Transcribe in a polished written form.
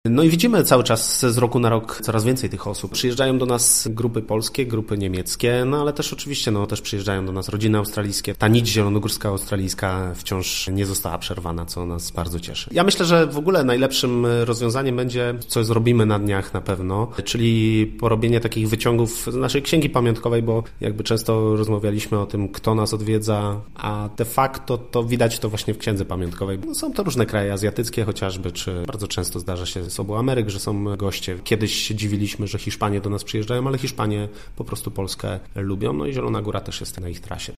No i widzimy cały czas z roku na rok coraz więcej tych osób. Przyjeżdżają do nas grupy polskie, grupy niemieckie, no ale też oczywiście też przyjeżdżają do nas rodziny australijskie. Ta nić zielonogórska australijska wciąż nie została przerwana, co nas bardzo cieszy. Ja myślę, że w ogóle najlepszym rozwiązaniem będzie, co zrobimy na dniach na pewno, czyli porobienie takich wyciągów z naszej księgi pamiątkowej, bo jakby często rozmawialiśmy o tym, kto nas odwiedza, a de facto to widać to właśnie w księdze pamiątkowej. No, są to różne kraje azjatyckie chociażby, czy bardzo często zdarza się z obu Ameryk, że są goście. Kiedyś się dziwiliśmy, że Hiszpanie do nas przyjeżdżają, ale Hiszpanie po prostu Polskę lubią, no i Zielona Góra też jest na ich trasie.